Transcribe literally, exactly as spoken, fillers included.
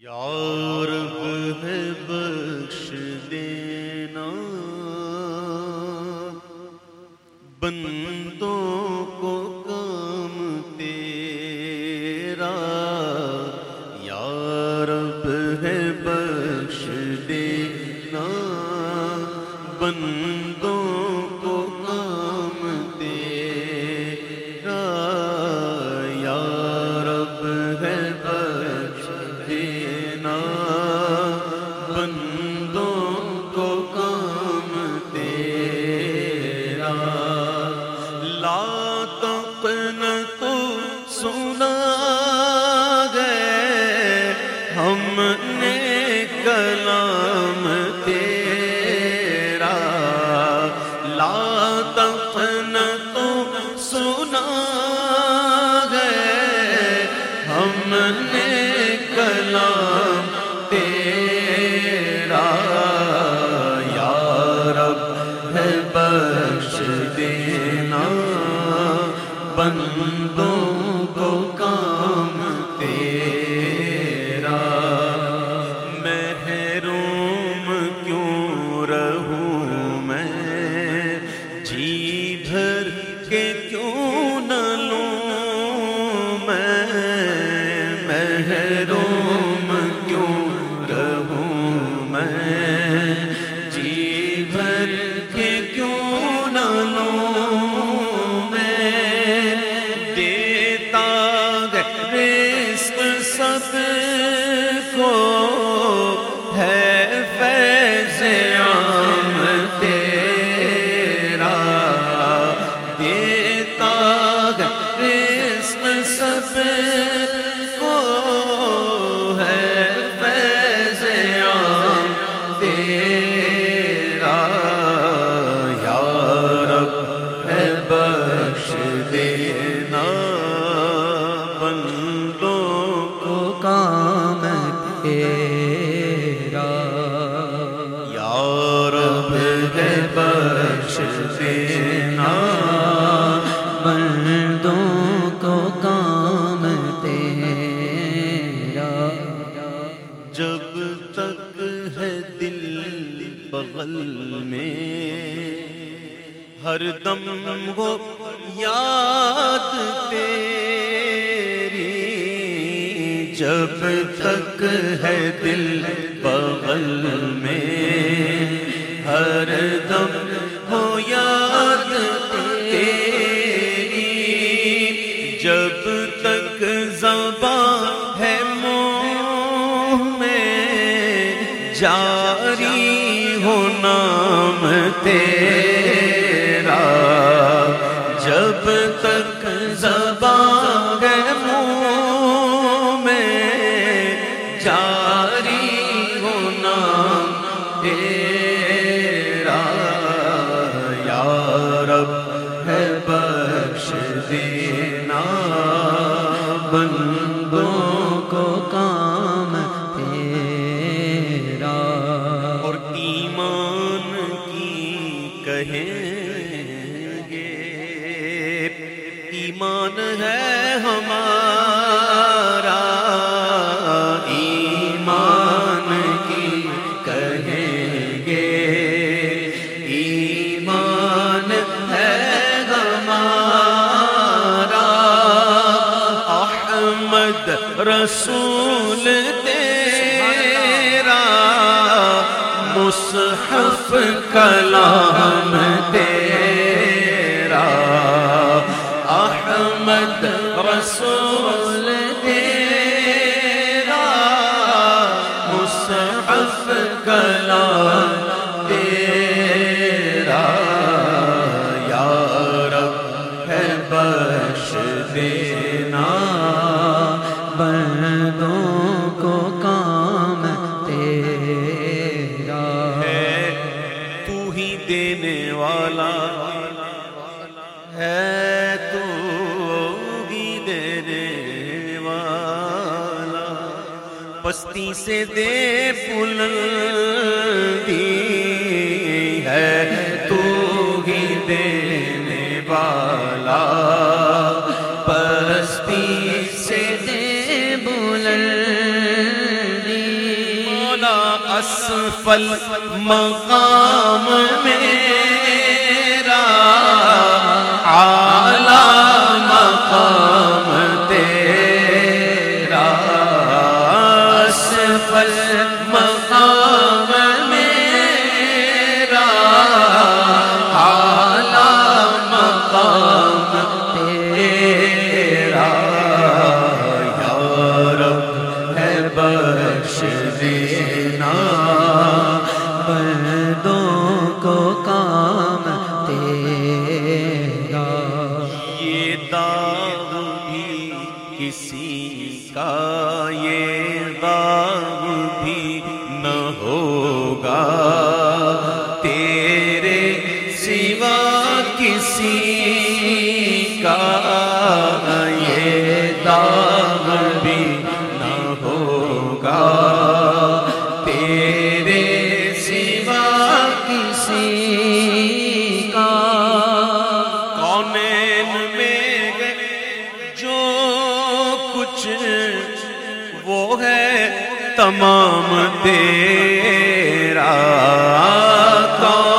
یا رب ہے بخش دینا بندوں کو کام تیرا، یا رب ہے بخش دینا بندوں کو کام تیرا، یا رب ہے بخش دینا بندوں کو کام تیرا، لا تقنطوا سنا گئے ہم نے کلام تیرا، لا تقنطوا سنا گئے ہم نے کلام تیرا، یا رب ہے بخش دینا بندوں کو کام تیرا، محروم کیوں رہوں میں جی بھر کے کیوں نہ لوں میں، محروم کیوں رہوں میں جی بھر کے کیوں نہ لوں میں، دیتا ہے رزق سب کو ہے فیض عام تیرا، دیتا ہے رزق سب کو ہے فیض عام تیرا، یا رب ہے بخش دینا بندوں کو کام تیرا، یا رب ہے بخش دینا بندوں کو کام تیرا، جب تک ہے دل بغل میں ہر دم ہو یاد تیری، جب تک ہے دل بغل میں ہر دم ہو یاد تیری، جب تک زباں ہے منہ میں جاری ہو نام تیرا، جب تک زباں ہے منہ میں جاری ہو نام تیرا، یا رب ہے بخش دینا بندوں کو کام تیرا، اور ایمان کی کہیں گے ایمان ہے ہمارا، ایمان کی کہیں گے ایمان ہے ہمارا، احمد رسول تیرا مصحف کلام تیرا، احمد رسول تیرا مصحف کلام تیرا، یا رب ہے بخش دینا بندوں کو کام تیرا، ہے تو ہی دینے والا ہے، تو ہی دینے والا، پستی سے دے بلندی ہے، تو ہی دینے والا، پستی سے دے بلندی اسفل مقام میرا اعلی مقام تیرا اسفل مقام میرا اعلی مقام تیرا یا رب ہے بخش دینا بندوں کو کام تیرا یہ داغ بھی کسی کا یہ داغ بھی نہ ہوگا تیرے سوا کسی کا یہ داغ بھی نہ ہوگا تیرے سوا کسی کا کونین میں جو کچھ وہ ہے تمام تیرا کون